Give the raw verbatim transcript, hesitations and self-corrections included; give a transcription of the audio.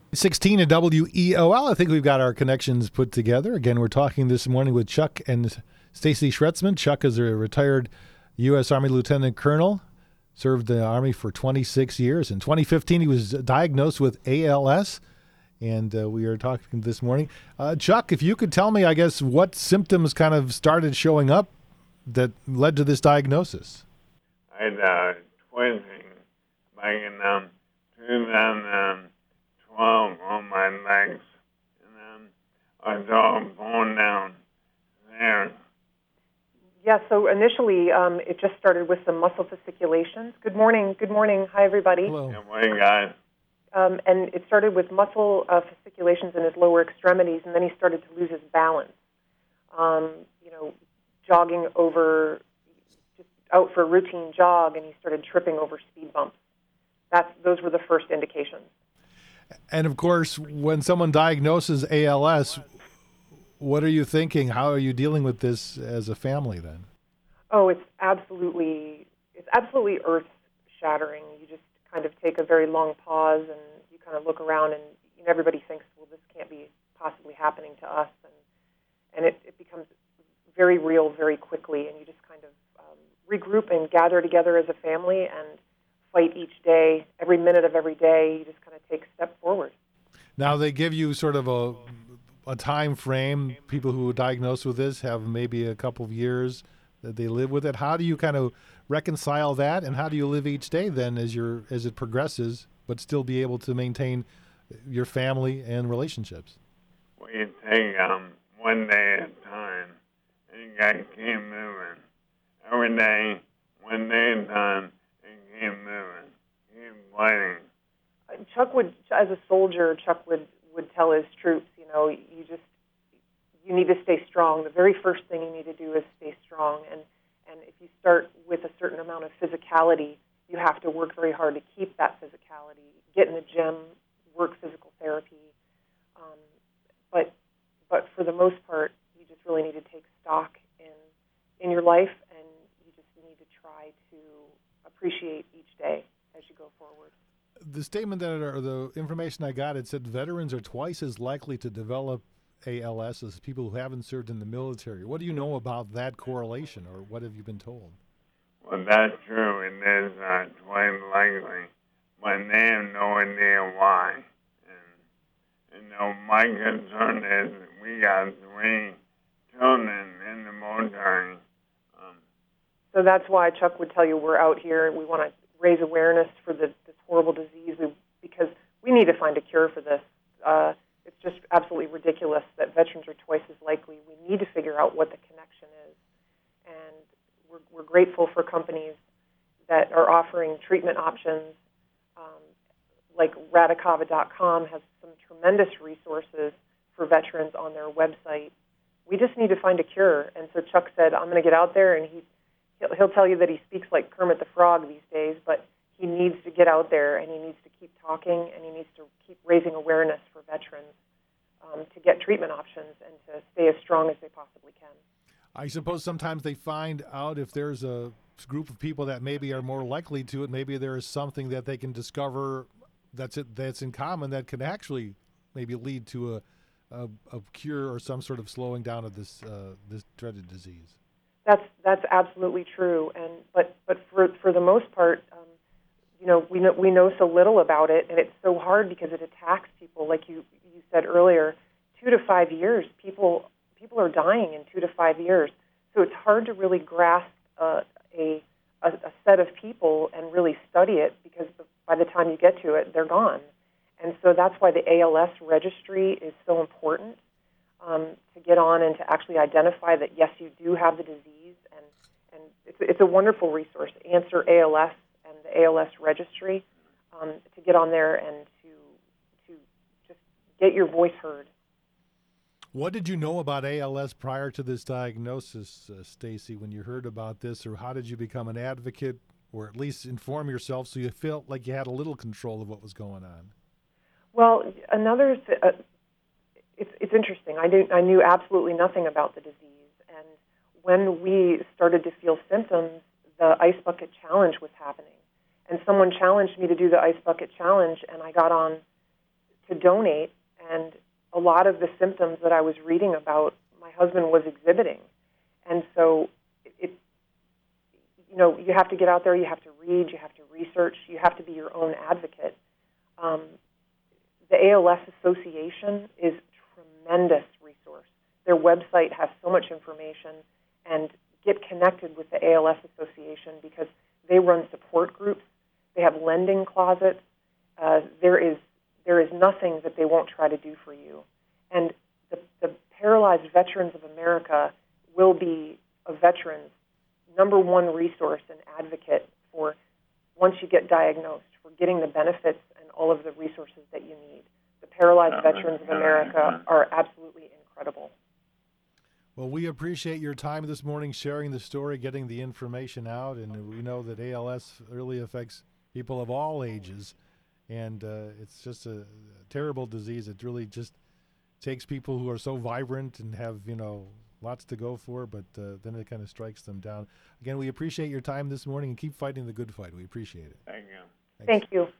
sixteen at W E O L. I think we've got our connections put together. Again, we're talking this morning with Chuck and Stacy Schretzman. Chuck is a retired U S. Army Lieutenant Colonel, served the Army for twenty-six years. In twenty fifteen, he was diagnosed with A L S, and uh, we are talking this morning. Uh, Chuck, if you could tell me, I guess, what symptoms kind of started showing up that led to this diagnosis. I had uh, twitching back in um, two thousand twelve on my legs, and then I saw them falling down there. Yeah, so initially um, it just started with some muscle fasciculations. Good morning. Good morning. Hi, everybody. Hello. Good morning, guys. Um, and it started with muscle uh, fasciculations in his lower extremities, and then he started to lose his balance. Um, you know, jogging over, just out for a routine jog, and he started tripping over speed bumps. That's, those were the first indications. And, of course, when someone diagnoses A L S, what are you thinking? How are you dealing with this as a family then? Oh, it's absolutely, it's absolutely earth-shattering. You just kind of take a very long pause, and you kind of look around, and you know, everybody thinks, well, this can't be possibly happening to us. And, and it, it becomes very real very quickly, and you just kind of um, regroup and gather together as a family and fight each day, every minute of every day. You just kind of take a step forward. Now, they give you sort of a a time frame. People who are diagnosed with this have maybe a couple of years that they live with it. How do you kind of reconcile that, and how do you live each day then as your as it progresses, but still be able to maintain your family and relationships? We take um, one day at a time, and you got to keep moving. Every day, one day at a time, and keep moving, keep fighting. Chuck would, as a soldier, Chuck would, would tell his troops, you know, you just, you need to stay strong. The very first thing you need to do is stay strong. And, and if you start with a certain amount of physicality, you have to work very hard to keep that physicality. Get in the gym, work physical therapy. Um, but, but for the most part, you just really need to take stock in, in your life, and you just need to try to appreciate each day as you go forward. The statement that, or the information I got, it said veterans are twice as likely to develop A L S as people who haven't served in the military. What do you know about that correlation, or what have you been told? Well, that's true. It is uh, twice likely, but they have no idea why. And, you know, my concern is we got three children in the military. Um, So that's why Chuck would tell you we're out here and we want to raise awareness for the, this horrible disease, we, because we need to find a cure for this. Uh, it's just absolutely ridiculous that veterans are twice as likely. We need to figure out what the connection is. And we're, we're grateful for companies that are offering treatment options. Um, like Radicava dot com has some tremendous resources for veterans on their website. We just need to find a cure. And so Chuck said, I'm going to get out there, and he, he'll, he'll tell you that he speaks like Kermit the Frog these days, but he needs to get out there, and he needs to keep talking, and he needs to keep raising awareness for veterans um, to get treatment options and to stay as strong as they possibly can. I suppose sometimes they find out if there's a group of people that maybe are more likely to it. Maybe there is something that they can discover that's it, that's in common that can actually maybe lead to a, a, a cure or some sort of slowing down of this uh, this dreaded disease. That's that's absolutely true, and but but for for the most part, um, you know, we know we know so little about it, and it's so hard because it attacks people. Like you you said earlier, two to five years, people people are dying in two to five years. So it's hard to really grasp uh, a, a a set of people and really study it, because by the time you get to it, they're gone. And so that's why the A L S registry is so important, um, to get on and to actually identify that, yes, you do have the disease. And, and it's, it's a wonderful resource, Answer A L S and the A L S registry, um, to get on there and to to just get your voice heard. What did you know about A L S prior to this diagnosis, uh, Stacy, when you heard about this, or how did you become an advocate, or at least inform yourself so you felt like you had a little control of what was going on? Well, another th- uh, it's it's interesting. I didn't I knew absolutely nothing about the disease, and when we started to feel symptoms, the Ice Bucket Challenge was happening, and someone challenged me to do the Ice Bucket Challenge, and I got on to donate, and a lot of the symptoms that I was reading about, my husband was exhibiting. And so it, it you know, you have to get out there, you have to read, you have to research, you have to be your own advocate. Um, the A L S Association is a tremendous resource. Their website has so much information, and get connected with the A L S Association because they run support groups. They have lending closets. Uh, there is there is nothing that they won't try to do for you. And the, the Paralyzed Veterans of America will be a veteran's number one resource and advocate for, once you get diagnosed, for getting the benefits and all of the resources that you need. The Paralyzed Veterans of America are absolutely incredible. Well, we appreciate your time this morning sharing the story, getting the information out, and we know that A L S really affects people of all ages, and uh, it's just a terrible disease. It really just takes people who are so vibrant and have, you know, lots to go for, but uh, then it kind of strikes them down. Again, we appreciate your time this morning, and keep fighting the good fight. We appreciate it. Thank you. Thanks. Thank you.